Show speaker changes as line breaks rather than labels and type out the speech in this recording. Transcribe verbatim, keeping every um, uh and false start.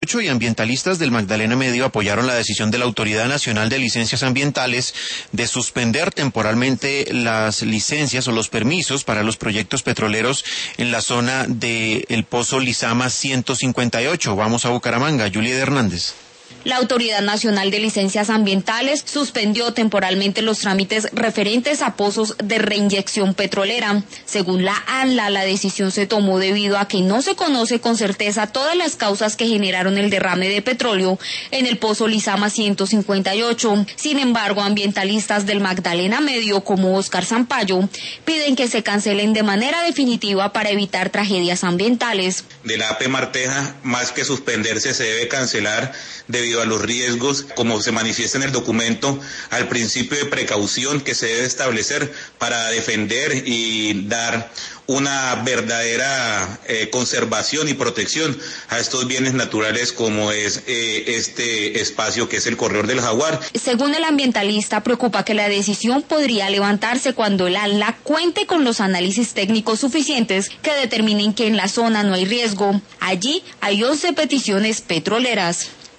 Y ambientalistas del Magdalena Medio apoyaron la decisión de la Autoridad Nacional de Licencias Ambientales de suspender temporalmente las licencias o los permisos para los proyectos petroleros en la zona del Pozo Lizama ciento cincuenta y ocho. Vamos a Bucaramanga, Julia Hernández.
La Autoridad Nacional de Licencias Ambientales suspendió temporalmente los trámites referentes a pozos de reinyección petrolera. Según la ANLA, la decisión se tomó debido a que no se conoce con certeza todas las causas que generaron el derrame de petróleo en el Pozo Lizama ciento cincuenta y ocho. Sin embargo, ambientalistas del Magdalena Medio, como Oscar Zampayo, piden que se cancelen de manera definitiva para evitar tragedias ambientales.
De la A P Marteja, más que suspenderse, se debe cancelar debido a los riesgos, como se manifiesta en el documento, al principio de precaución que se debe establecer para defender y dar una verdadera eh, conservación y protección a estos bienes naturales como es eh, este espacio que es el Corredor del Jaguar.
Según el ambientalista, preocupa que la decisión podría levantarse cuando el ANLA cuente con los análisis técnicos suficientes que determinen que en la zona no hay riesgo. Allí hay once peticiones petroleras.